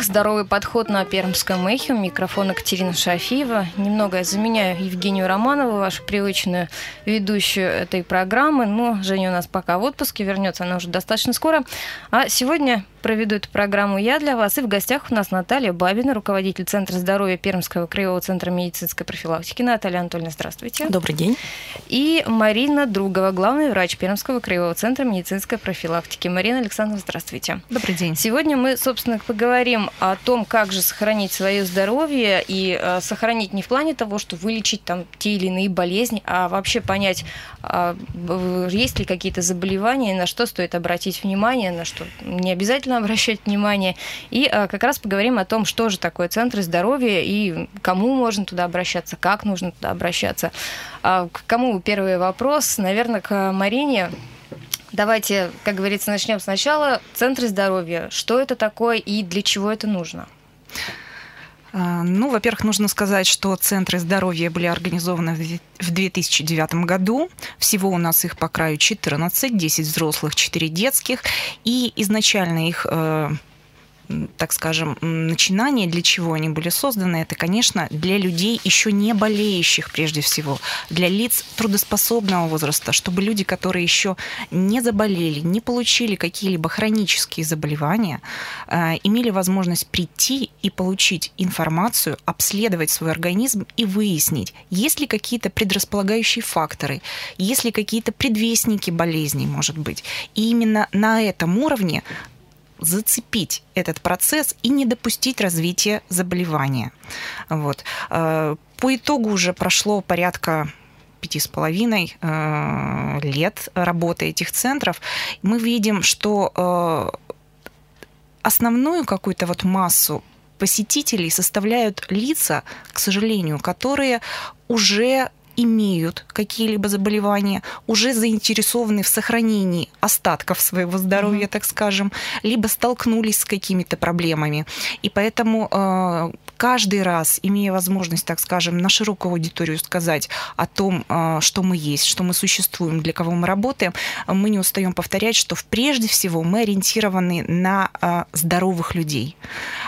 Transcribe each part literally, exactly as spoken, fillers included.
Здоровый подход на Пермском эхе. У микрофона Катерина Шафиева. Немного я заменяю Евгению Романову, вашу привычную ведущую этой программы. Но Женя у нас пока в отпуске, вернется она уже достаточно скоро. А сегодня проведу эту программу я для вас. И в гостях у нас Наталья Бабина, руководитель Центра здоровья Пермского краевого центра медицинской профилактики. Наталья Анатольевна, здравствуйте. Добрый день. И Марина Другова, главный врач Пермского краевого центра медицинской профилактики. Марина Александровна, здравствуйте. Добрый день. Сегодня мы, собственно, поговорим о том, как же сохранить свое здоровье и э, сохранить не в плане того, что вылечить там те или иные болезни, а вообще понять, э, есть ли какие-то заболевания, на что стоит обратить внимание, на что не обязательно обращать внимание. И э, как раз поговорим о том, что же такое центры здоровья и кому можно туда обращаться, как нужно туда обращаться. А к кому первый вопрос? Наверное, к Марине. Давайте, как говорится, начнем сначала. Центры здоровья. Что это такое и для чего это нужно? Ну, во-первых, нужно сказать, что центры здоровья были организованы в две тысячи девятом году. Всего у нас их по краю четырнадцать, десять взрослых, четыре детских. И изначально их, так скажем, начинание, для чего они были созданы, это, конечно, для людей, еще не болеющих прежде всего, для лиц трудоспособного возраста, чтобы люди, которые еще не заболели, не получили какие-либо хронические заболевания, имели возможность прийти и получить информацию, обследовать свой организм и выяснить, есть ли какие-то предрасполагающие факторы, есть ли какие-то предвестники болезней, может быть. И именно на этом уровне зацепить этот процесс и не допустить развития заболевания. Вот. По итогу уже прошло порядка пяти с половиной лет работы этих центров. Мы видим, что основную какую-то вот массу посетителей составляют лица, к сожалению, которые уже имеют какие-либо заболевания, уже заинтересованы в сохранении остатков своего здоровья, mm-hmm. так скажем, либо столкнулись с какими-то проблемами. И поэтому э, каждый раз, имея возможность, так скажем, на широкую аудиторию сказать о том, э, что мы есть, что мы существуем, для кого мы работаем, мы не устаем повторять, что прежде всего мы ориентированы на э, здоровых людей.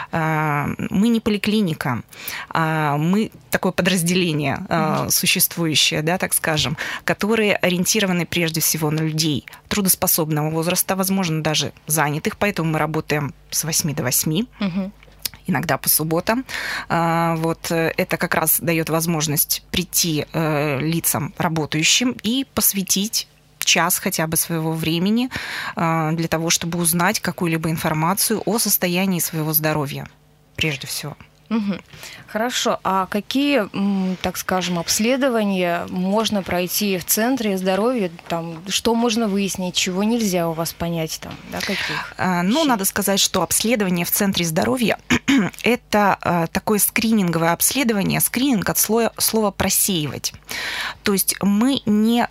Э, мы не поликлиника, э, мы такое подразделение э, mm-hmm. существует, да, так скажем, которые ориентированы прежде всего на людей трудоспособного возраста, возможно, даже занятых, поэтому мы работаем с восьми до восьми. Угу. Иногда по субботам. Вот это как раз дает возможность прийти лицам работающим и посвятить час хотя бы своего времени для того, чтобы узнать какую-либо информацию о состоянии своего здоровья, прежде всего. Угу. Хорошо. А какие, так скажем, обследования можно пройти в центре здоровья? Там, что можно выяснить, чего нельзя у вас понять? Там, да, каких? Ну, надо сказать, что обследование в центре здоровья – это такое скрининговое обследование, скрининг от слова, слова «просеивать». То есть мы не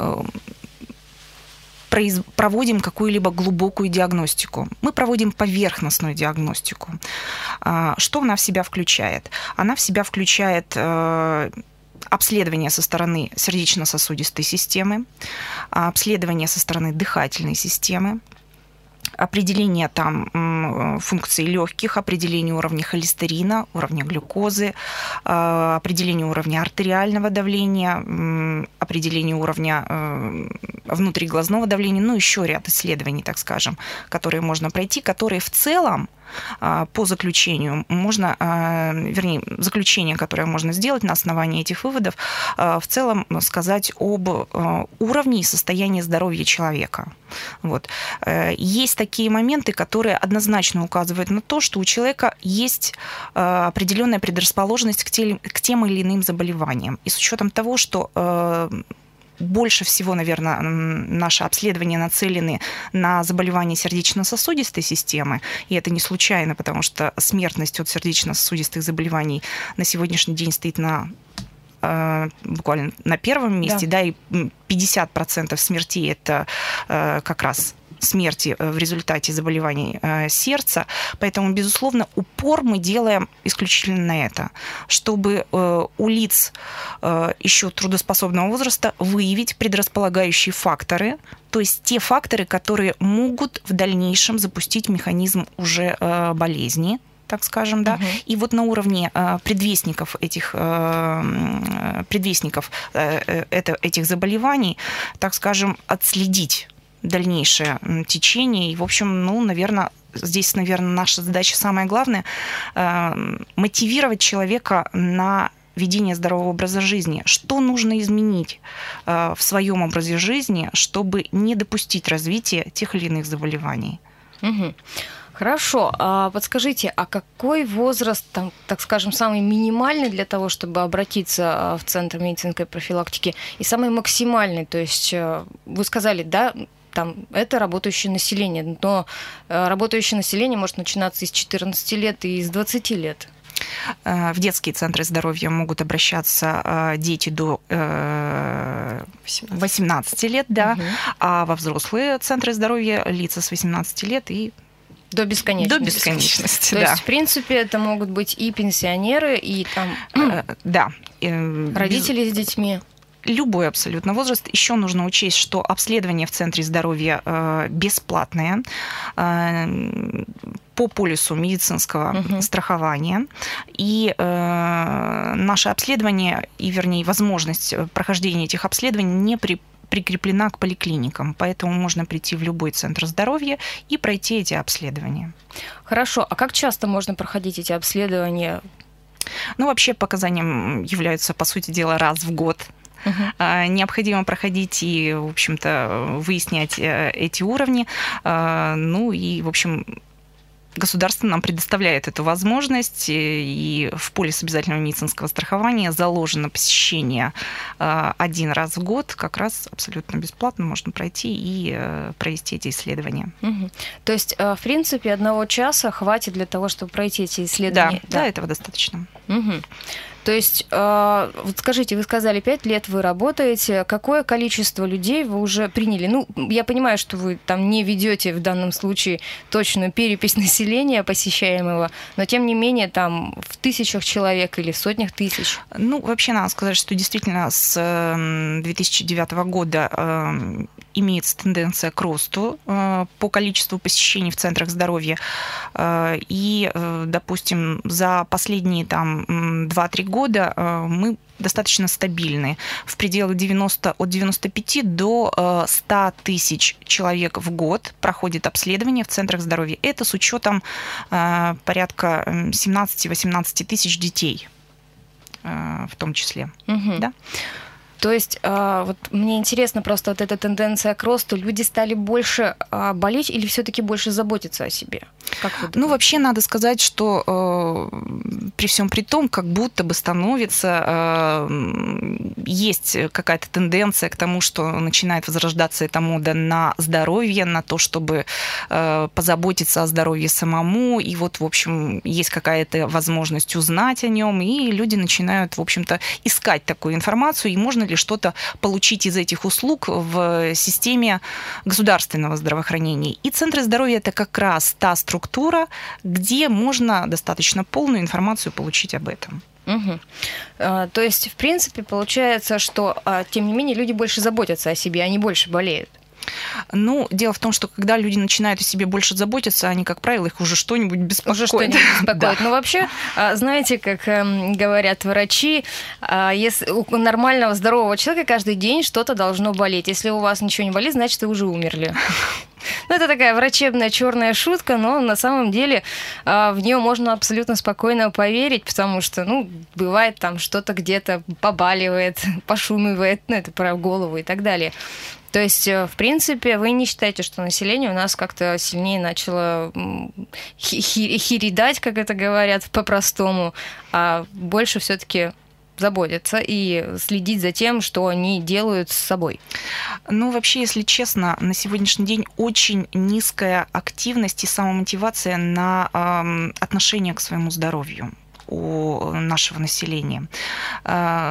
проводим какую-либо глубокую диагностику. Мы проводим поверхностную диагностику. Что она в себя включает? Она в себя включает обследование со стороны сердечно-сосудистой системы, обследование со стороны дыхательной системы, определение там функций легких, определение уровня холестерина, уровня глюкозы, определение уровня артериального давления, определение уровня внутриглазного давления, ну, еще ряд исследований, так скажем, которые можно пройти, которые в целом по заключению можно, вернее, заключение, которое можно сделать на основании этих выводов, в целом сказать об уровне и состоянии здоровья человека. Вот. Есть такие моменты, которые однозначно указывают на то, что у человека есть определенная предрасположенность к тем, к тем или иным заболеваниям. И с учетом того, что больше всего, наверное, наши обследования нацелены на заболевания сердечно-сосудистой системы, и это не случайно, потому что смертность от сердечно-сосудистых заболеваний на сегодняшний день стоит на буквально на первом месте, да, да и пятьдесят процентов смертей это как раз смерти в результате заболеваний сердца. Поэтому, безусловно, упор мы делаем исключительно на это, чтобы у лиц еще трудоспособного возраста выявить предрасполагающие факторы, то есть те факторы, которые могут в дальнейшем запустить механизм уже болезни, так скажем, да. Угу. И вот на уровне предвестников этих, предвестников это, этих заболеваний, так скажем, отследить дальнейшее течение. И, в общем, ну, наверное, здесь, наверное, наша задача самая главная – мотивировать человека на ведение здорового образа жизни. Что нужно изменить в своем образе жизни, чтобы не допустить развития тех или иных заболеваний? Угу. Хорошо. А подскажите, а какой возраст, там, так скажем, самый минимальный для того, чтобы обратиться в Центр медицинской профилактики, и самый максимальный? То есть вы сказали, да, там, это работающее население, но работающее население может начинаться из четырнадцати лет и из двадцати лет. В детские центры здоровья могут обращаться дети до восемнадцати лет, да, угу. А во взрослые центры здоровья лица с восемнадцати лет и до бесконечности. До бесконечности, То да. есть, в принципе, это могут быть и пенсионеры, и там да. родители с детьми. Любой абсолютно возраст. Еще нужно учесть, что обследование в центре здоровья э, бесплатное э, по полису медицинского uh-huh. страхования. И э, наше обследование, и вернее возможность прохождения этих обследований не при, прикреплена к поликлиникам. Поэтому можно прийти в любой центр здоровья и пройти эти обследования. Хорошо. А как часто можно проходить эти обследования? Ну, вообще показанием являются, по сути дела, раз в год. Uh-huh. Необходимо проходить и, в общем-то, выяснять эти уровни. Ну и, в общем, государство нам предоставляет эту возможность, и в полис обязательного медицинского страхования заложено посещение один раз в год, как раз абсолютно бесплатно можно пройти и провести эти исследования. Угу. То есть, в принципе, одного часа хватит для того, чтобы пройти эти исследования? Да, да, да, этого достаточно. Угу. То есть, вот скажите, вы сказали, пять лет вы работаете, какое количество людей вы уже приняли? Ну, я понимаю, что вы там не ведете в данном случае точную перепись населения посещаемого, но тем не менее там в тысячах человек или в сотнях тысяч. Ну, вообще надо сказать, что действительно с две тысячи девятого года имеется тенденция к росту по количеству посещений в центрах здоровья. И, допустим, за последние там два-три года мы достаточно стабильны. В пределах девяноста, от девяноста пяти до ста тысяч человек в год проходит обследование в центрах здоровья. Это с учетом порядка семнадцати-восемнадцати тысяч детей в том числе. Угу. Да? То есть, вот мне интересно просто вот эта тенденция к росту. Люди стали больше болеть или все-таки больше заботиться о себе? Как вы думаете? Ну, вообще надо сказать, что э, при всем при том, как будто бы становится, э, есть какая-то тенденция к тому, что начинает возрождаться эта мода на здоровье, на то, чтобы э, позаботиться о здоровье самому. И вот, в общем, есть какая-то возможность узнать о нем, и люди начинают, в общем-то, искать такую информацию, и можно ли что-то получить из этих услуг в системе государственного здравоохранения. И центры здоровья – это как раз та структура, где можно достаточно полную информацию получить об этом. Угу. А, то есть, в принципе, получается, что, а, тем не менее, люди больше заботятся о себе, они больше болеют. Ну, дело в том, что когда люди начинают о себе больше заботиться, они, как правило, их уже что-нибудь беспокоит. Уже что-нибудь беспокоит. Да. Но вообще, знаете, как говорят врачи, если у нормального здорового человека каждый день что-то должно болеть. Если у вас ничего не болит, значит, вы уже умерли. Ну, это такая врачебная черная шутка, но на самом деле в нее можно абсолютно спокойно поверить, потому что, ну, бывает там что-то где-то побаливает, пошумивает, ну, это про голову и так далее. То есть, в принципе, вы не считаете, что население у нас как-то сильнее начало хиридать, как это говорят по-простому, а больше все-таки заботиться и следить за тем, что они делают с собой? Ну, вообще, если честно, на сегодняшний день очень низкая активность и самомотивация на э, отношение к своему здоровью у нашего населения.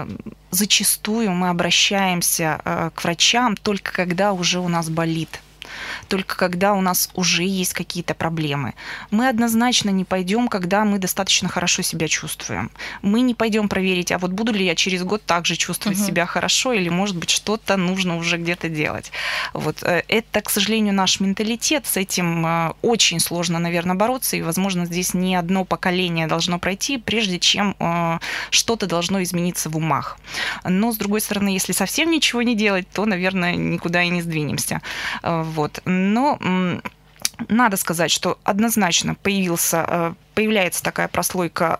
Зачастую мы обращаемся к врачам только когда уже у нас болит. только когда у нас уже есть какие-то проблемы. Мы однозначно не пойдем, когда мы достаточно хорошо себя чувствуем. Мы не пойдем проверить, а вот буду ли я через год также чувствовать угу. себя хорошо, или, может быть, что-то нужно уже где-то делать. Вот. Это, к сожалению, наш менталитет. С этим очень сложно, наверное, бороться, и, возможно, здесь не одно поколение должно пройти, прежде чем что-то должно измениться в умах. Но, с другой стороны, если совсем ничего не делать, то, наверное, никуда и не сдвинемся. Вот. Но надо сказать, что однозначно появился, появляется такая прослойка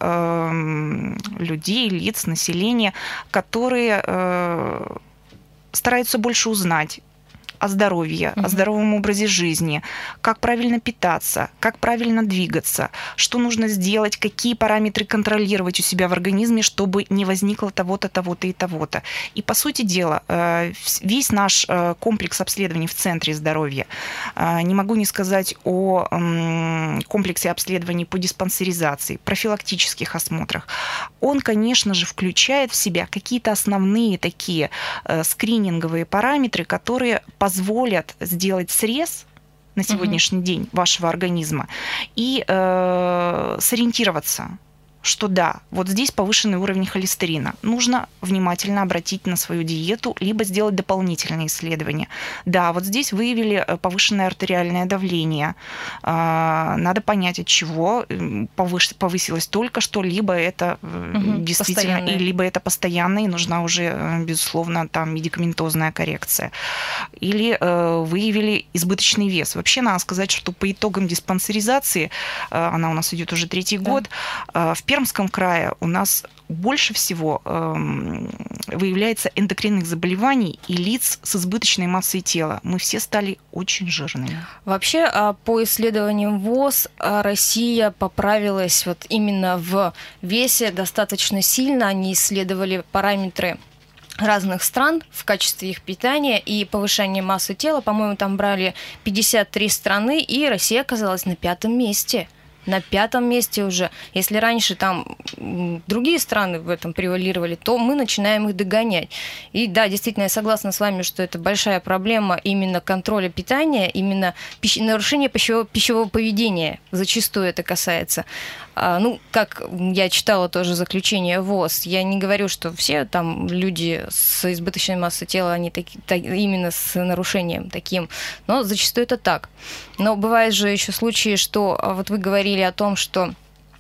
людей, лиц, населения, которые стараются больше узнать о здоровье, mm-hmm. о здоровом образе жизни, как правильно питаться, как правильно двигаться, что нужно сделать, какие параметры контролировать у себя в организме, чтобы не возникло того-то, того-то и того-то. И, по сути дела, весь наш комплекс обследований в Центре здоровья, не могу не сказать о комплексе обследований по диспансеризации, профилактических осмотрах, он, конечно же, включает в себя какие-то основные такие скрининговые параметры, которые позволяют позволят сделать срез на сегодняшний угу. день вашего организма и э, сориентироваться, что да, вот здесь повышенный уровень холестерина. Нужно внимательно обратить на свою диету, либо сделать дополнительные исследования. Да, вот здесь выявили повышенное артериальное давление. Надо понять, от чего повысилось только что, либо это угу, действительно, и либо это постоянно, и нужна уже, безусловно, там медикаментозная коррекция. Или выявили избыточный вес. Вообще, надо сказать, что по итогам диспансеризации, она у нас идет уже третий да. год, в В Пермском крае у нас больше всего э, выявляется эндокринных заболеваний и лиц с избыточной массой тела. Мы все стали очень жирными. Вообще, по исследованиям ВОЗ, Россия поправилась вот именно в весе достаточно сильно. Они исследовали параметры разных стран в качестве их питания и повышения массы тела. По-моему, там брали пятьдесят три страны, и Россия оказалась на пятом месте. На пятом месте уже. Если раньше там другие страны в этом превалировали, то мы начинаем их догонять. И да, действительно, я согласна с вами, что это большая проблема именно контроля питания, именно пищ... нарушение пищевого, пищевого поведения. Зачастую это касается. А, ну, как я читала тоже заключение ВОЗ, я не говорю, что все там люди с избыточной массой тела, они таки, так, именно с нарушением таким, но зачастую это так. Но бывают же еще случаи, что вот вы говорили о том, что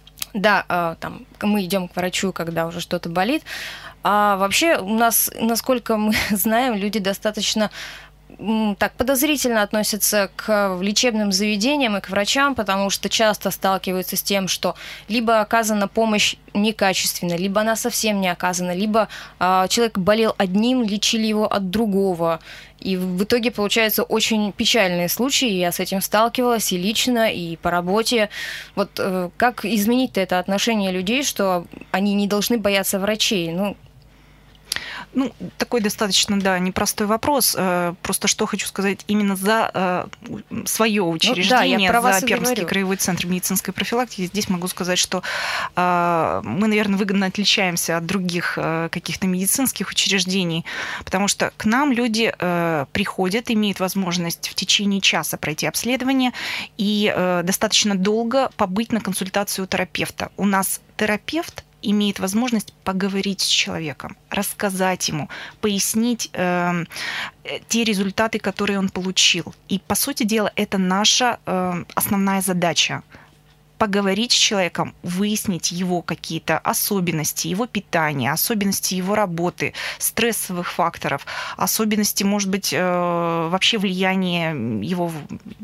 да, там, мы идем к врачу, когда уже что-то болит, а вообще у нас, насколько мы знаем, люди достаточно так подозрительно относятся к лечебным заведениям и к врачам, потому что часто сталкиваются с тем, что либо оказана помощь некачественно, либо она совсем не оказана, либо а, человек болел одним, лечили его от другого. И в итоге получаются очень печальные случаи. Я с этим сталкивалась и лично, и по работе. Вот э, как изменить-то это отношение людей, что они не должны бояться врачей? Ну, Ну, такой достаточно, да, непростой вопрос. Просто что хочу сказать, именно за свое учреждение, ну, да, за Пермский краевой центр медицинской профилактики, здесь могу сказать, что мы, наверное, выгодно отличаемся от других каких-то медицинских учреждений, потому что к нам люди приходят, имеют возможность в течение часа пройти обследование и достаточно долго побыть на консультации у терапевта. У нас терапевт имеет возможность поговорить с человеком, рассказать ему, пояснить э, те результаты, которые он получил. И, по сути дела, это наша э, основная задача. Поговорить с человеком, выяснить его какие-то особенности, его питания, особенности его работы, стрессовых факторов, особенности, может быть, э, вообще влияния его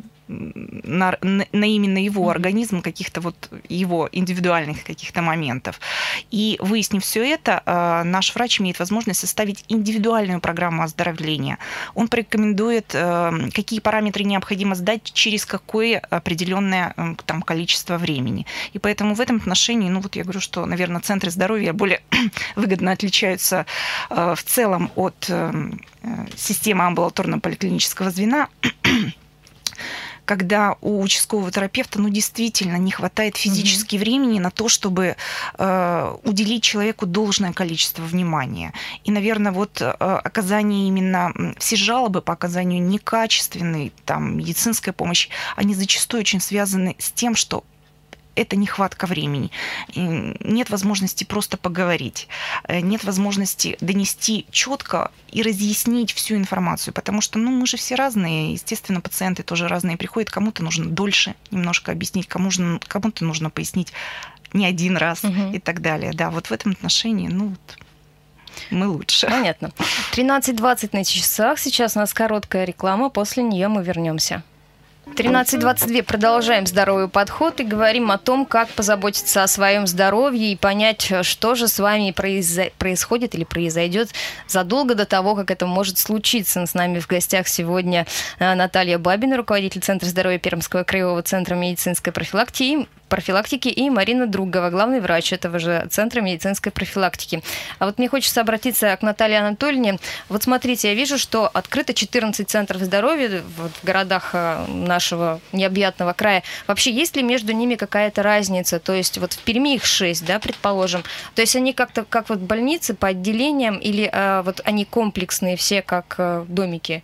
на, на именно его организм, каких-то вот его индивидуальных каких-то моментов. И выяснив все это, наш врач имеет возможность составить индивидуальную программу оздоровления. Он порекомендует, какие параметры необходимо сдать, через какое определенное там количество времени. И поэтому в этом отношении, ну вот я говорю, что, наверное, центры здоровья более выгодно отличаются в целом от системы амбулаторно-поликлинического звена. когда у участкового терапевта ну, действительно не хватает физически mm-hmm. времени на то, чтобы э, уделить человеку должное количество внимания. И, наверное, вот э, оказание именно, все жалобы по оказанию некачественной там, медицинской помощи, они зачастую очень связаны с тем, что это нехватка времени. Нет возможности просто поговорить. Нет возможности донести четко и разъяснить всю информацию. Потому что ну, мы же все разные. Естественно, пациенты тоже разные приходят. Кому-то нужно дольше немножко объяснить, кому-то, кому-то нужно пояснить не один раз угу. и так далее. Да, вот в этом отношении, ну, вот, мы лучше. Понятно. тринадцать двадцать на часах. Сейчас у нас короткая реклама. После нее мы вернемся. тринадцать двадцать два. Продолжаем здоровый подход и говорим о том, как позаботиться о своем здоровье и понять, что же с вами произо- происходит или произойдет задолго до того, как это может случиться. С нами в гостях сегодня Наталья Бабина, руководитель Центра здоровья Пермского краевого центра медицинской профилактики, профилактики и Марина Другова, главный врач этого же Центра медицинской профилактики. А вот мне хочется обратиться к Наталье Анатольевне. Вот смотрите, я вижу, что открыто четырнадцать центров здоровья вот в городах нашего необъятного края. Вообще, есть ли между ними какая-то разница? То есть вот в Перми их шесть, да, предположим. То есть они как-то как вот больницы по отделениям или а, вот они комплексные все, как а, домики?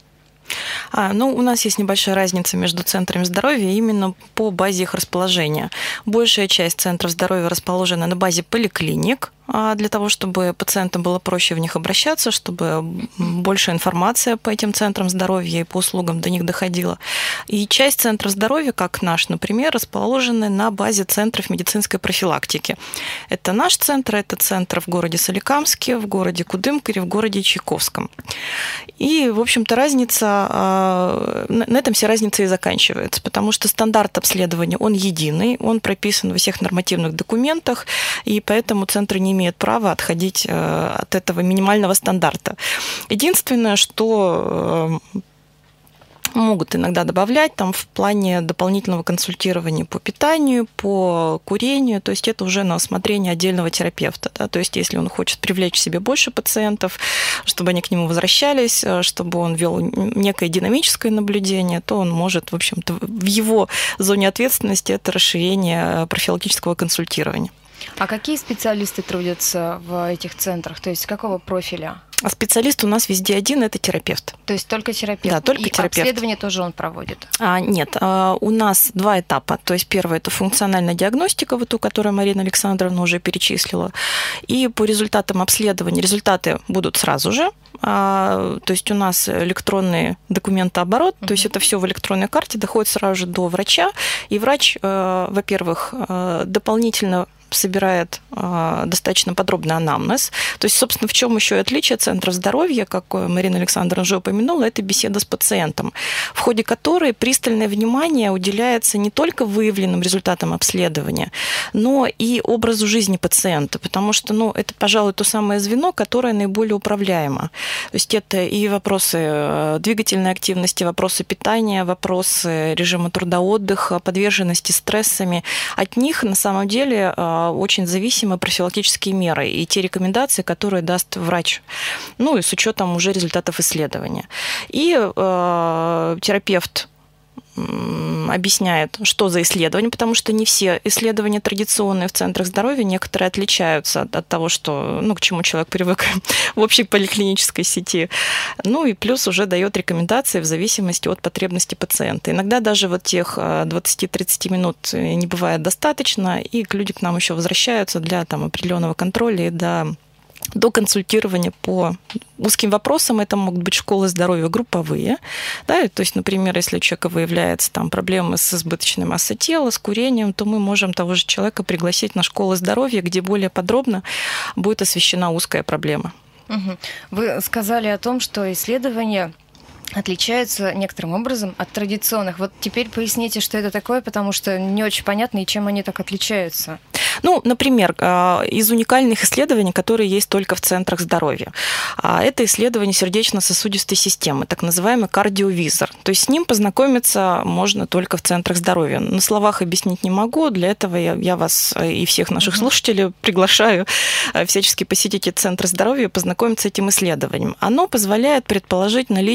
А, ну, у нас есть небольшая разница между центрами здоровья именно по базе их расположения. Большая часть центров здоровья расположена на базе поликлиник, для того, чтобы пациентам было проще в них обращаться, чтобы больше информации по этим центрам здоровья и по услугам до них доходила. И часть центров здоровья, как наш, например, расположены на базе центров медицинской профилактики. Это наш центр, это центр в городе Соликамске, в городе Кудымкаре, в городе Чайковском. И, в общем-то, разница, на этом вся разница и заканчивается, потому что стандарт обследования, он единый, он прописан во всех нормативных документах, и поэтому центры не имеют права отходить от этого минимального стандарта. Единственное, что могут иногда добавлять там в плане дополнительного консультирования по питанию, по курению, то есть это уже на усмотрение отдельного терапевта. Да? То есть если он хочет привлечь к себе больше пациентов, чтобы они к нему возвращались, чтобы он вел некое динамическое наблюдение, то он может, в общем-то, в его зоне ответственности это расширение профилактического консультирования. А какие специалисты трудятся в этих центрах? То есть какого профиля? А специалист у нас везде один – это терапевт. То есть только терапевт? Да, только и терапевт. Обследование тоже он проводит? А, нет, а, у нас два этапа. То есть первый – это функциональная диагностика, вот ту, которую Марина Александровна уже перечислила. И по результатам обследования, результаты будут сразу же. А, то есть у нас электронный документооборот, uh-huh. то есть это все в электронной карте доходит сразу же до врача. И врач, а, во-первых, а, дополнительно собирает э, достаточно подробный анамнез. То есть, собственно, в чем еще и отличие центров здоровья, как Марина Александровна уже упомянула, это беседа с пациентом, в ходе которой пристальное внимание уделяется не только выявленным результатам обследования, но и образу жизни пациента, потому что, ну, это, пожалуй, то самое звено, которое наиболее управляемо. То есть это и вопросы двигательной активности, вопросы питания, вопросы режима труда-отдыха, подверженности стрессами. От них, на самом деле, очень зависимы профилактические меры и те рекомендации, которые даст врач, ну и с учетом уже результатов исследования. И э, терапевт объясняет, что за исследование, потому что не все исследования традиционные в центрах здоровья, некоторые отличаются от, от того, что, ну, к чему человек привык в общей поликлинической сети. Ну и плюс уже дает рекомендации в зависимости от потребностей пациента. Иногда даже вот тех двадцать-тридцать минут не бывает достаточно, и люди к нам еще возвращаются для там определенного контроля и до до консультирования по узким вопросам. Это могут быть школы здоровья групповые. Да, то есть, например, если у человека выявляется там, проблемы с избыточной массой тела, с курением, то мы можем того же человека пригласить на школы здоровья, где более подробно будет освещена узкая проблема. Угу. Вы сказали о том, что исследования отличаются некоторым образом от традиционных. Вот теперь поясните, что это такое, потому что не очень понятно, и чем они так отличаются. Ну, например, из уникальных исследований, которые есть только в центрах здоровья. Это исследование сердечно-сосудистой системы, так называемый кардиовизор. То есть с ним познакомиться можно только в центрах здоровья. На словах объяснить не могу, для этого я, я вас и всех наших слушателей приглашаю всячески посетить центры здоровья и познакомиться с этим исследованием. Оно позволяет предположить наличие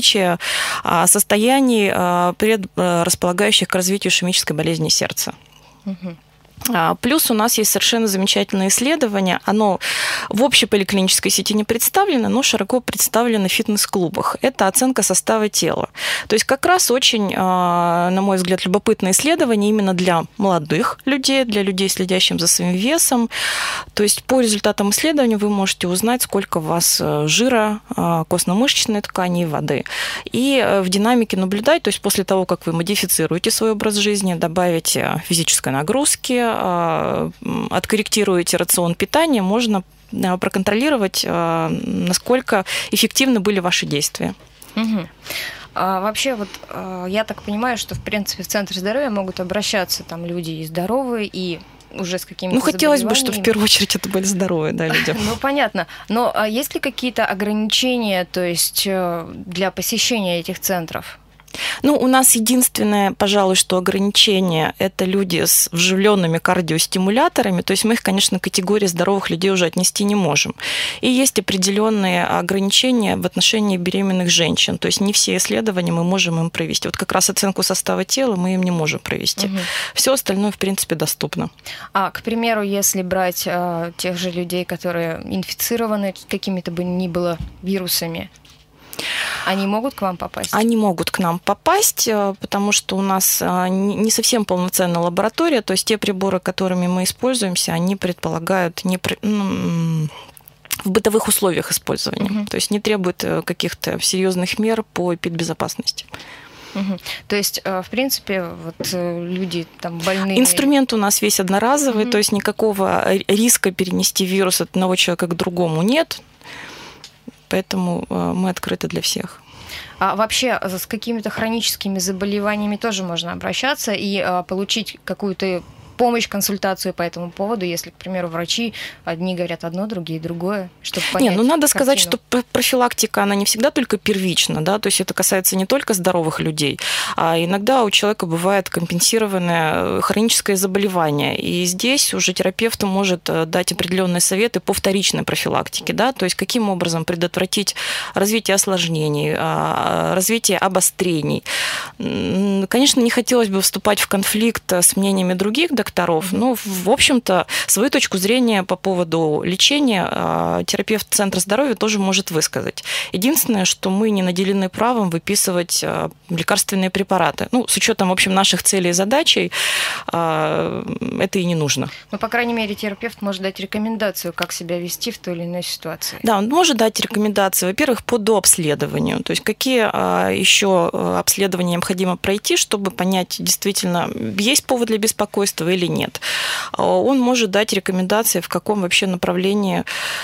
состояний, предрасполагающих к развитию ишемической болезни сердца. Угу. Плюс у нас есть совершенно замечательное исследование. Оно в общей поликлинической сети не представлено, но широко представлено в фитнес-клубах. Это оценка состава тела. То есть как раз очень, на мой взгляд, любопытное исследование именно для молодых людей, для людей, следящих за своим весом. То есть по результатам исследования вы можете узнать, сколько у вас жира, костно-мышечной ткани и воды. И в динамике наблюдать, то есть после того, как вы модифицируете свой образ жизни, добавите физической нагрузки, откорректируете рацион питания, можно проконтролировать, насколько эффективны были ваши действия. Угу. А вообще, вот я так понимаю, что в принципе в Центр здоровья могут обращаться там люди и здоровые, и уже с какими-то Ну, хотелось бы, чтобы в первую очередь это были здоровые, да, люди. Ну, понятно. Но есть ли какие-то ограничения, то есть для посещения этих центров? Ну, у нас единственное, пожалуй, что ограничение – это люди с вживленными кардиостимуляторами, то есть мы их, конечно, к категории здоровых людей уже отнести не можем. И есть определенные ограничения в отношении беременных женщин, то есть не все исследования мы можем им провести. Вот как раз оценку состава тела мы им не можем провести. Угу. Все остальное, в принципе, доступно. А, к примеру, если брать а, тех же людей, которые инфицированы какими-то бы ни было вирусами, они могут к вам попасть? Они могут к нам попасть, потому что у нас не совсем полноценная лаборатория, то есть те приборы, которыми мы используемся, они предполагают не в бытовых условиях использования, угу. то есть не требуют каких-то серьезных мер по эпидбезопасности. Угу. То есть, в принципе, вот люди там больные... Инструмент у нас весь одноразовый, угу. то есть никакого риска перенести вирус от одного человека к другому нет. Поэтому мы открыты для всех. А вообще с какими-то хроническими заболеваниями тоже можно обращаться и получить какую-то помощь, консультацию по этому поводу, если, к примеру, врачи одни говорят одно, другие другое, чтобы понять. Не, ну надо картину. сказать, что профилактика, она не всегда только первична, да, то есть это касается не только здоровых людей, а иногда у человека бывает компенсированное хроническое заболевание, и здесь уже терапевт может дать определенные советы по вторичной профилактике, да, то есть каким образом предотвратить развитие осложнений, развитие обострений. Конечно, не хотелось бы вступать в конфликт с мнениями других докторов, но, в общем-то, свою точку зрения по поводу лечения терапевт Центра здоровья тоже может высказать. Единственное, что мы не наделены правом выписывать лекарственные препараты. Ну, с учетом, в общем, наших целей и задачей, это и не нужно. Но, по крайней мере, терапевт может дать рекомендацию, как себя вести в той или иной ситуации. Да, он может дать рекомендации, во-первых, по дообследованию, то есть какие еще обследования необходимо пройти, чтобы понять, действительно, есть повод для беспокойства или нет. Он может дать рекомендации, в каком вообще направлении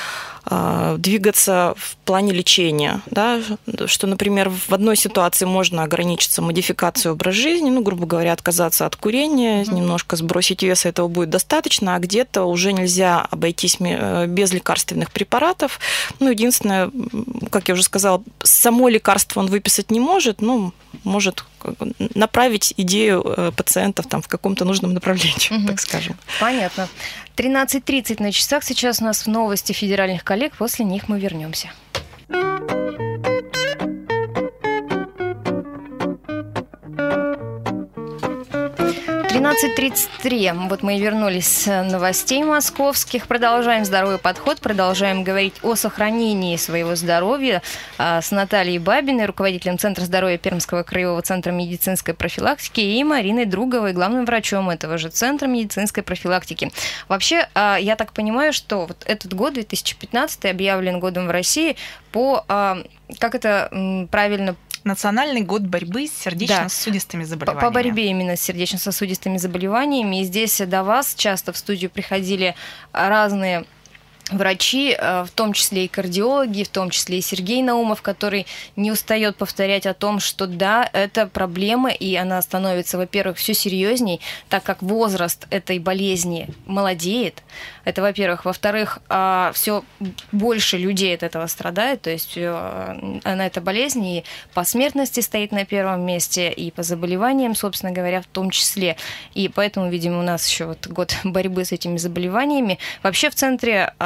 двигаться в плане лечения, да, что, например, в одной ситуации можно ограничиться модификацией образа жизни, ну, грубо говоря, отказаться от курения, mm-hmm. немножко сбросить вес, этого будет достаточно, а где-то уже нельзя обойтись без лекарственных препаратов. Ну, единственное, как я уже сказала, само лекарство он выписать не может, но может направить идею пациентов там в каком-то нужном направлении, mm-hmm. так скажем. Понятно. тринадцать тридцать на часах. Сейчас у нас новости федеральных коллег. После них мы вернемся. тринадцать тридцать три. Вот мы и вернулись с новостей московских. Продолжаем здоровый подход. Продолжаем говорить о сохранении своего здоровья с Натальей Бабиной, руководителем Центра здоровья Пермского краевого центра медицинской профилактики, и Мариной Друговой, главным врачом этого же Центра медицинской профилактики. Вообще, я так понимаю, что вот этот год, две тысячи пятнадцатый, объявлен годом в России по, как это правильно, Национальный год борьбы с сердечно-сосудистыми да. заболеваниями. По борьбе именно с сердечно-сосудистыми заболеваниями. И здесь до вас часто в студию приходили разные врачи, в том числе и кардиологи, в том числе и Сергей Наумов, который не устает повторять о том, что да, это проблема, и она становится, во-первых, все серьезней, так как возраст этой болезни молодеет. Это, во-первых. Во-вторых, все больше людей от этого страдает, то есть она, эта болезнь, и по смертности стоит на первом месте, и по заболеваниям, собственно говоря, в том числе. И поэтому, видимо, у нас еще вот год борьбы с этими заболеваниями. Вообще в центре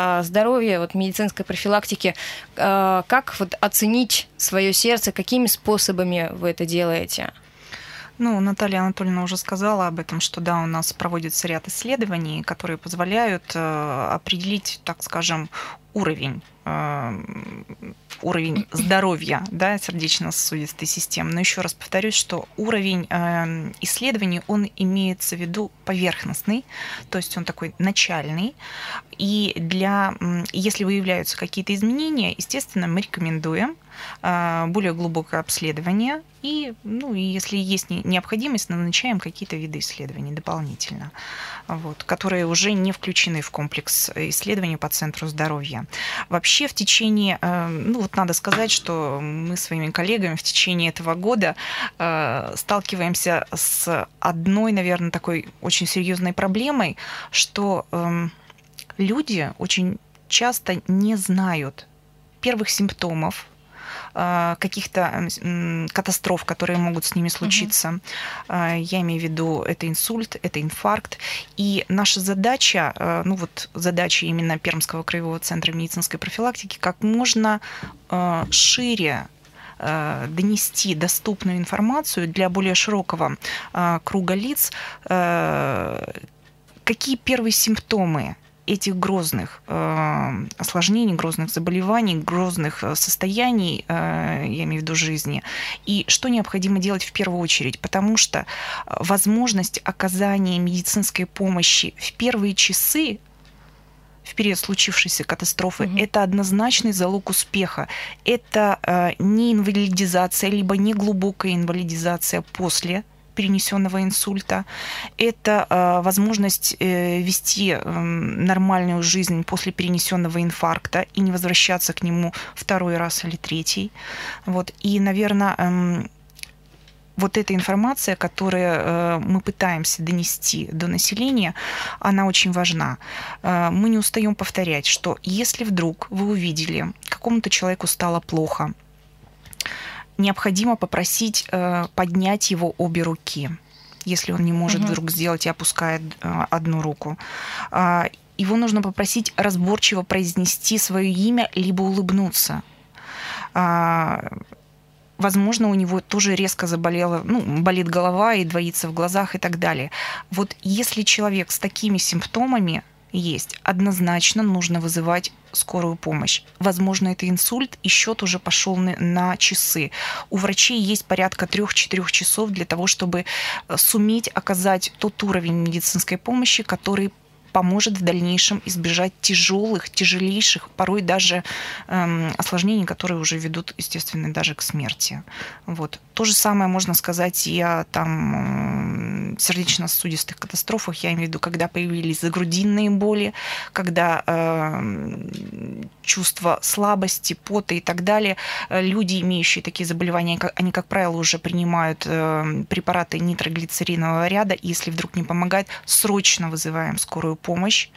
здоровья, вот медицинской профилактики, как вот оценить свое сердце, какими способами вы это делаете? Ну, Наталья Анатольевна уже сказала об этом, что да, у нас проводится ряд исследований, которые позволяют э, определить, так скажем, уровень, э, уровень здоровья, да, сердечно-сосудистой системы. Но еще раз повторюсь, что уровень э, исследований, он имеется в виду поверхностный, то есть он такой начальный. И для, если выявляются какие-то изменения, естественно, мы рекомендуем более глубокое обследование, и, ну, и если есть необходимость, назначаем какие-то виды исследований дополнительно, вот, которые уже не включены в комплекс исследований по Центру здоровья. Вообще в течение, ну вот надо сказать, что мы с своими коллегами в течение этого года сталкиваемся с одной, наверное, такой очень серьезной проблемой, что люди очень часто не знают первых симптомов каких-то катастроф, которые могут с ними случиться. Uh-huh. Я имею в виду, это инсульт, это инфаркт. И наша задача, ну вот задача именно Пермского краевого центра медицинской профилактики, как можно шире донести доступную информацию для более широкого круга лиц, какие первые симптомы этих грозных э, осложнений, грозных заболеваний, грозных состояний, э, я имею в виду жизни, и что необходимо делать в первую очередь, потому что возможность оказания медицинской помощи в первые часы, в период случившейся катастрофы, mm-hmm. это однозначный залог успеха. Это э, не инвалидизация, либо не глубокая инвалидизация после перенесенного инсульта. Это э, возможность э, вести э, нормальную жизнь после перенесенного инфаркта и не возвращаться к нему второй раз или третий. Вот. И, наверное, э, вот эта информация, которую э, мы пытаемся донести до населения, она очень важна. Э, мы не устаем повторять, что если вдруг вы увидели, какому-то человеку стало плохо, необходимо попросить э, поднять его обе руки, если он не может угу. вдруг сделать и опускает э, одну руку. Э, его нужно попросить разборчиво произнести свое имя, либо улыбнуться. Э, возможно, у него тоже резко заболела, ну, болит голова и двоится в глазах и так далее. Вот если человек с такими симптомами есть, однозначно нужно вызывать скорую помощь. Возможно, это инсульт, и счет уже пошел на часы. У врачей есть порядка трех-четырех часов для того, чтобы суметь оказать тот уровень медицинской помощи, который поможет в дальнейшем избежать тяжелых, тяжелейших, порой даже эм, осложнений, которые уже ведут, естественно, даже к смерти. Вот. То же самое можно сказать и о там, э, сердечно-сосудистых катастрофах. Я имею в виду, когда появились загрудинные боли, когда э, чувство слабости, пота и так далее. Люди, имеющие такие заболевания, они, как правило, уже принимают э, препараты нитроглицеринового ряда, и если вдруг не помогает, срочно вызываем скорую помощь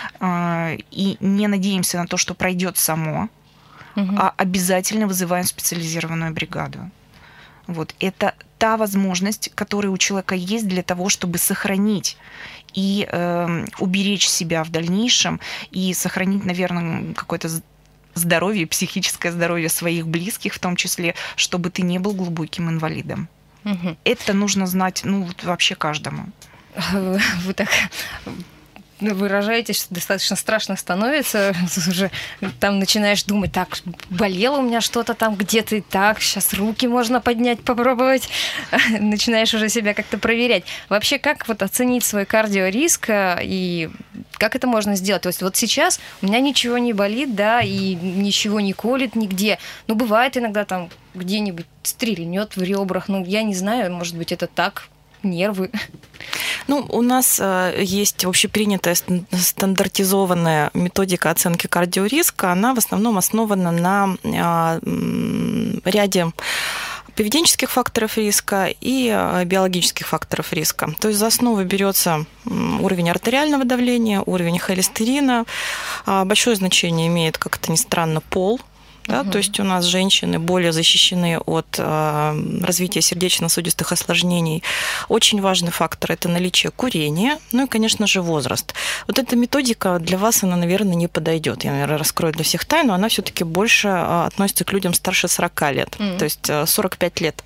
и не надеемся на то, что пройдет само, угу. а обязательно вызываем специализированную бригаду. Вот. Это та возможность, которая у человека есть для того, чтобы сохранить и э, уберечь себя в дальнейшем и сохранить, наверное, какое-то здоровье, психическое здоровье своих близких, в том числе, чтобы ты не был глубоким инвалидом. Угу. Это нужно знать, ну, вот вообще каждому. Вы так выражаетесь, что достаточно страшно становится, уже там начинаешь думать, так, болело у меня что-то там где-то, и так, сейчас руки можно поднять, попробовать, начинаешь уже себя как-то проверять. Вообще, как вот оценить свой кардиориск и как это можно сделать? То есть вот сейчас у меня ничего не болит, да, и ничего не колет нигде, но бывает иногда там где-нибудь стрельнет в ребрах, ну, я не знаю, может быть, это так, нервы. Ну, у нас есть общепринятая стандартизованная методика оценки кардиориска. Она в основном основана на ряде поведенческих факторов риска и биологических факторов риска. То есть за основу берется уровень артериального давления, уровень холестерина. Большое значение имеет, как это ни странно, пол. Да? Угу. То есть у нас женщины более защищены от э, развития сердечно-сосудистых осложнений. Очень важный фактор – это наличие курения, ну и, конечно же, возраст. Вот эта методика для вас, она, наверное, не подойдет. Я, наверное, раскрою для всех тайну, она все-таки больше относится к людям старше сорока лет, mm-hmm. то есть сорок пять лет.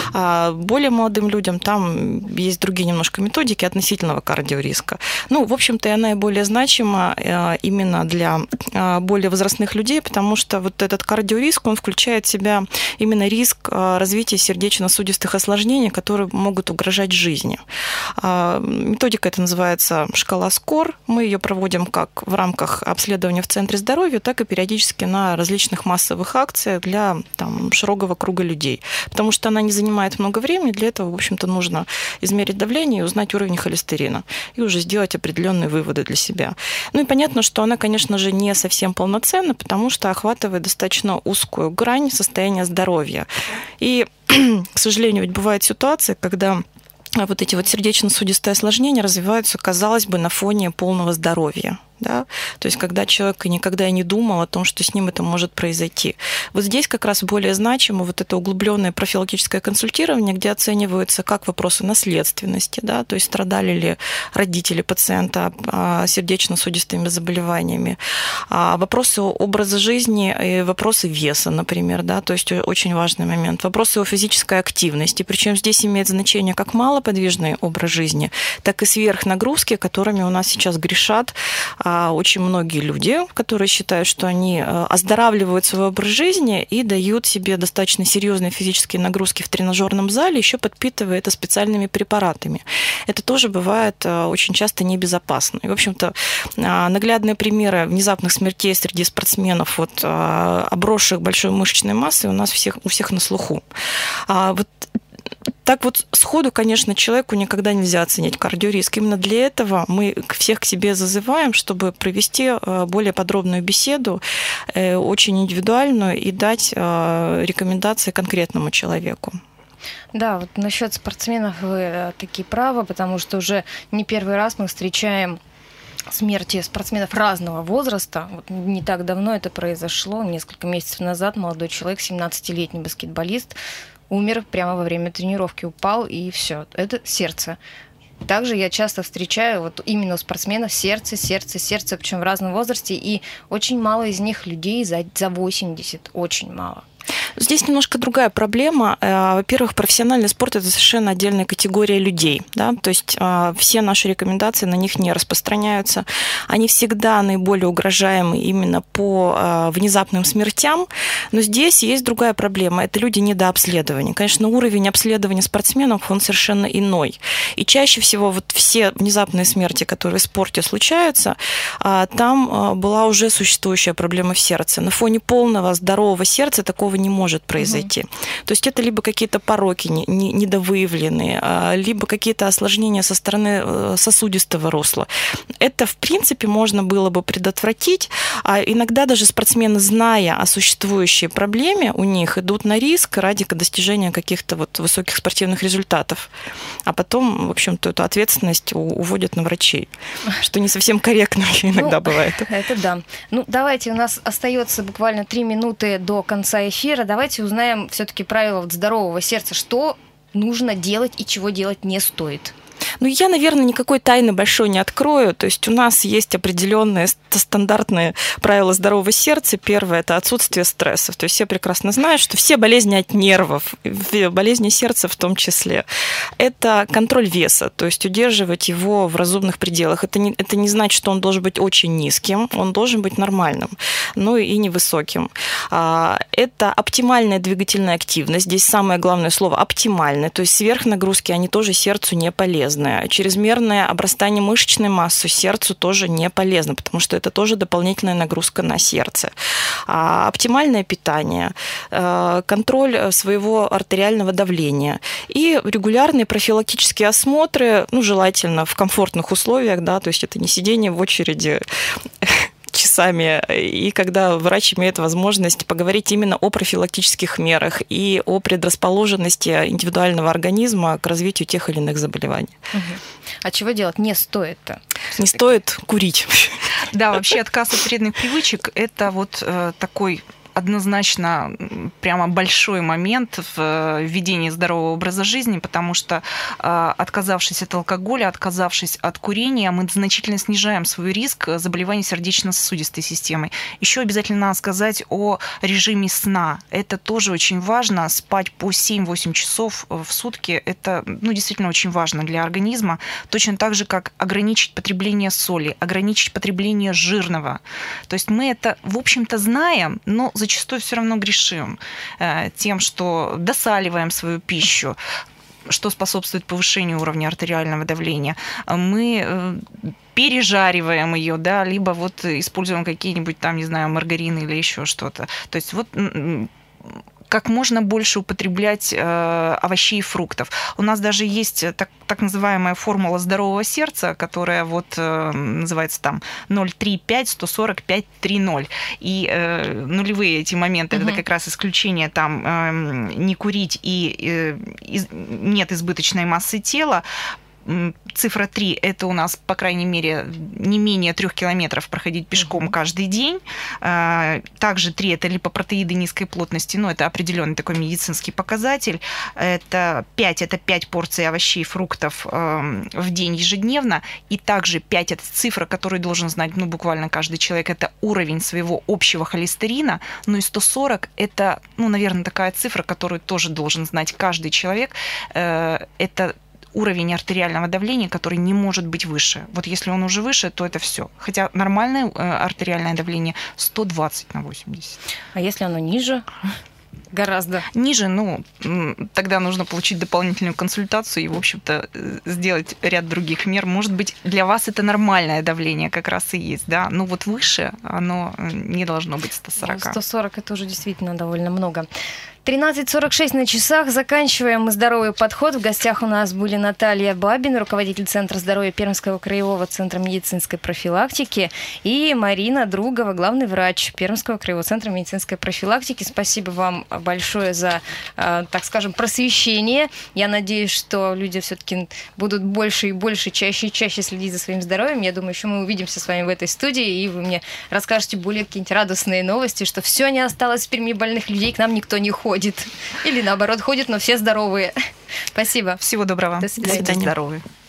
А более молодым людям там есть другие немножко методики относительного кардиориска. Ну, в общем-то, и она и более значима именно для более возрастных людей, потому что вот этот кардиориск, он включает в себя именно риск развития сердечно-сосудистых осложнений, которые могут угрожать жизни. Методика эта называется шкала СКОР. Мы ее проводим как в рамках обследования в Центре здоровья, так и периодически на различных массовых акциях для там, широкого круга людей. Потому что она не занимает много времени, для этого, в общем-то, нужно измерить давление и узнать уровень холестерина, и уже сделать определенные выводы для себя. Ну и понятно, что она, конечно же, не совсем полноценна, потому что охватывает достаточно узкую грань состояния здоровья. И, к сожалению, ведь бывает ситуация, когда вот эти вот сердечно-сосудистые осложнения развиваются, казалось бы, на фоне полного здоровья. Да? То есть, когда человек никогда и не думал о том, что с ним это может произойти. Вот здесь как раз более значимо вот это углубленное профилактическое консультирование, где оцениваются как вопросы наследственности, да? То есть, страдали ли родители пациента сердечно-сосудистыми заболеваниями, вопросы образа жизни и вопросы веса, например, да? То есть, очень важный момент. Вопросы о физической активности, причем здесь имеет значение как малоподвижный образ жизни, так и сверхнагрузки, которыми у нас сейчас грешат очень многие люди, которые считают, что они оздоравливают свой образ жизни и дают себе достаточно серьезные физические нагрузки в тренажерном зале, еще подпитывая это специальными препаратами. Это тоже бывает очень часто небезопасно. И, в общем-то, наглядные примеры внезапных смертей среди спортсменов, вот, обросших большой мышечной массой, у нас всех, у всех на слуху. Вот так вот сходу, конечно, человеку никогда нельзя оценить кардиориск. Именно для этого мы всех к себе зазываем, чтобы провести более подробную беседу, очень индивидуальную, и дать рекомендации конкретному человеку. Да, вот насчет спортсменов вы таки правы, потому что уже не первый раз мы встречаем смерти спортсменов разного возраста. Вот не так давно это произошло, несколько месяцев назад молодой человек, семнадцатилетний баскетболист, умер прямо во время тренировки, упал, и все. Это сердце. Также я часто встречаю вот именно у спортсменов сердце, сердце, сердце, причем в разном возрасте, и очень мало из них людей за, за восемьдесят, очень мало. Здесь немножко другая проблема. Во-первых, профессиональный спорт – это совершенно отдельная категория людей. Да? То есть все наши рекомендации на них не распространяются. Они всегда наиболее угрожаемы именно по внезапным смертям. Но здесь есть другая проблема – это люди недообследования. Конечно, уровень обследования спортсменов, он совершенно иной. И чаще всего вот все внезапные смерти, которые в спорте случаются, там была уже существующая проблема в сердце. На фоне полного здорового сердца такого не может произойти. Угу. То есть это либо какие-то пороки недовыявленные, либо какие-то осложнения со стороны сосудистого русла. Это, в принципе, можно было бы предотвратить. А иногда даже спортсмены, зная о существующей проблеме, у них идут на риск ради достижения каких-то вот высоких спортивных результатов. А потом, в общем-то, эту ответственность уводят на врачей, что не совсем корректно иногда ну, бывает. Это да. Ну, давайте, у нас остается буквально три минуты до конца эфира. Давайте узнаем все-таки правила вот здорового сердца. Что нужно делать и чего делать не стоит? Ну, я, наверное, никакой тайны большой не открою. То есть у нас есть определенные стандартные правила здорового сердца. Первое – это отсутствие стрессов. То есть все прекрасно знают, что все болезни от нервов, болезни сердца в том числе, это контроль веса, то есть удерживать его в разумных пределах. Это не, это не значит, что он должен быть очень низким, он должен быть нормальным, ну и невысоким. Это оптимальная двигательная активность. Здесь самое главное слово – оптимальная. То есть сверхнагрузки, они тоже сердцу не полезны. Чрезмерное обрастание мышечной массы сердцу тоже не полезно, потому что это тоже дополнительная нагрузка на сердце. А оптимальное питание, контроль своего артериального давления и регулярные профилактические осмотры, ну, желательно в комфортных условиях, да, то есть это не сидение в очереди часами, и когда врач имеет возможность поговорить именно о профилактических мерах и о предрасположенности индивидуального организма к развитию тех или иных заболеваний. Угу. А чего делать не стоит-то? Не стоит курить. Да, вообще отказ от вредных привычек – это вот такой однозначно прямо большой момент в ведении здорового образа жизни, потому что, отказавшись от алкоголя, отказавшись от курения, мы значительно снижаем свой риск заболеваний сердечно-сосудистой системы. Еще обязательно надо сказать о режиме сна. Это тоже очень важно. Спать по семь-восемь часов в сутки – это, ну, действительно очень важно для организма. Точно так же, как ограничить потребление соли, ограничить потребление жирного. То есть мы это, в общем-то, знаем, но зачастую все равно грешим тем, что досаливаем свою пищу, что способствует повышению уровня артериального давления. Мы пережариваем ее, да, либо вот используем какие-нибудь там, не знаю, маргарины или еще что-то. То есть вот как можно больше употреблять э, овощей и фруктов. У нас даже есть так, так называемая формула здорового сердца, которая вот э, называется там ноль три пять сто сорок пять тридцать. И э, нулевые эти моменты, угу. это как раз исключение там э, не курить и э, из, нет избыточной массы тела. Цифра три – это у нас, по крайней мере, не менее трех километров проходить пешком mm-hmm. каждый день. Также три – это липопротеиды низкой плотности, но это определенный такой медицинский показатель. Это пять – это пять порций овощей и фруктов в день ежедневно. И также пять – это цифра, которую должен знать ну, буквально каждый человек. Это уровень своего общего холестерина. Ну и сто сорок – это, ну, наверное, такая цифра, которую тоже должен знать каждый человек. Это уровень артериального давления, который не может быть выше. Вот если он уже выше, то это все. Хотя нормальное артериальное давление сто двадцать на восемьдесят. А если оно ниже? Гораздо. Ниже, ну, тогда нужно получить дополнительную консультацию и, в общем-то, сделать ряд других мер. Может быть, для вас это нормальное давление как раз и есть, да, но вот выше оно не должно быть сто сорок. сто сорок это уже действительно довольно много. тринадцать сорок шесть на часах. Заканчиваем мы «Здоровый подход». В гостях у нас были Наталья Бабина, руководитель Центра здоровья Пермского краевого центра медицинской профилактики, и Марина Другова, главный врач Пермского краевого центра медицинской профилактики. Спасибо вам большое за, так скажем, просвещение. Я надеюсь, что люди все-таки будут больше и больше, чаще и чаще следить за своим здоровьем. Я думаю, еще мы увидимся с вами в этой студии, и вы мне расскажете более какие-нибудь радостные новости, что все не осталось в Перми больных людей, к нам никто не ходит. Или наоборот, ходят, но все здоровые. Спасибо. Всего доброго. До свидания. Будьте здоровы.